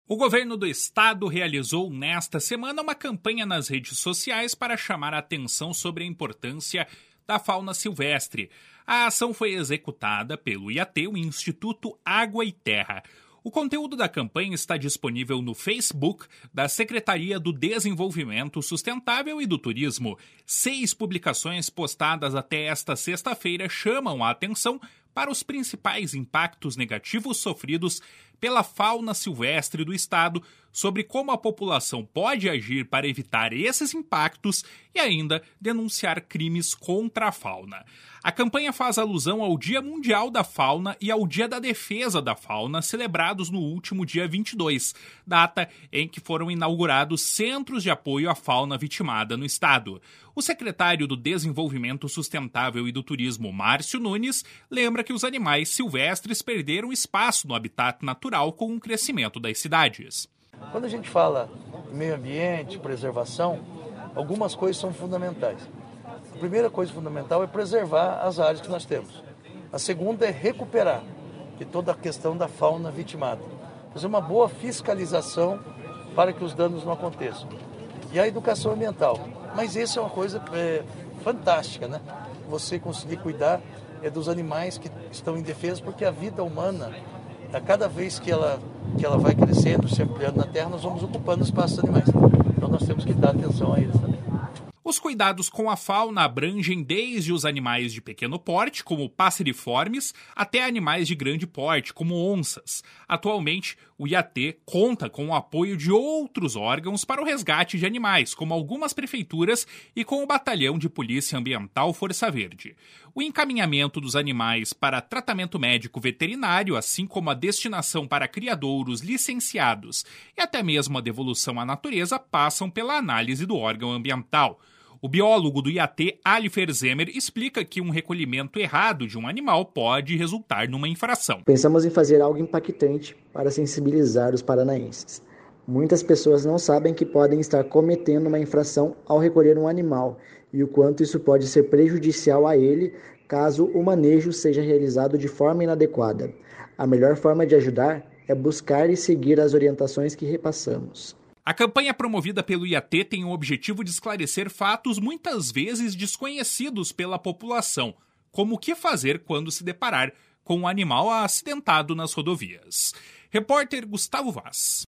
O governo do estado realizou nesta semana uma campanha nas redes sociais para chamar a atenção sobre a importância da fauna silvestre. A ação foi executada pelo IAT, o Instituto Água e Terra. O conteúdo da campanha está disponível no Facebook da Secretaria do Desenvolvimento Sustentável e do Turismo. 6 publicações postadas até esta sexta-feira chamam a atenção para os principais impactos negativos sofridos pela fauna silvestre do estado, sobre como a população pode agir para evitar esses impactos e ainda denunciar crimes contra a fauna. A campanha faz alusão ao Dia Mundial da Fauna e ao Dia da Defesa da Fauna, celebrados no último dia 22, data em que foram inaugurados centros de apoio à fauna vitimada no estado. O secretário do Desenvolvimento Sustentável e do Turismo, Márcio Nunes, lembra que os animais silvestres perderam espaço no habitat natural com o crescimento das cidades. Quando a gente fala em meio ambiente, preservação, algumas coisas são fundamentais. A primeira coisa fundamental é preservar as áreas que nós temos. A segunda é recuperar toda a questão da fauna vitimada. Fazer uma boa fiscalização para que os danos não aconteçam. E a educação ambiental. Mas isso é uma coisa fantástica, né? Você conseguir cuidar dos animais que estão indefesos, porque a vida humana, a cada vez que ela vai crescendo, se ampliando na Terra, nós vamos ocupando o espaço dos animais. Então nós temos que dar atenção a eles também. Os cuidados com a fauna abrangem desde os animais de pequeno porte, como passeriformes, até animais de grande porte, como onças. Atualmente, o IAT conta com o apoio de outros órgãos para o resgate de animais, como algumas prefeituras e com o Batalhão de Polícia Ambiental Força Verde. O encaminhamento dos animais para tratamento médico veterinário, assim como a destinação para criadouros licenciados e até mesmo a devolução à natureza, passam pela análise do órgão ambiental. O biólogo do IAT, Alifer Zemer, explica que um recolhimento errado de um animal pode resultar numa infração. Pensamos em fazer algo impactante para sensibilizar os paranaenses. Muitas pessoas não sabem que podem estar cometendo uma infração ao recolher um animal e o quanto isso pode ser prejudicial a ele caso o manejo seja realizado de forma inadequada. A melhor forma de ajudar é buscar e seguir as orientações que repassamos. A campanha promovida pelo IAT tem o objetivo de esclarecer fatos muitas vezes desconhecidos pela população, como o que fazer quando se deparar com um animal acidentado nas rodovias. Repórter Gustavo Vaz.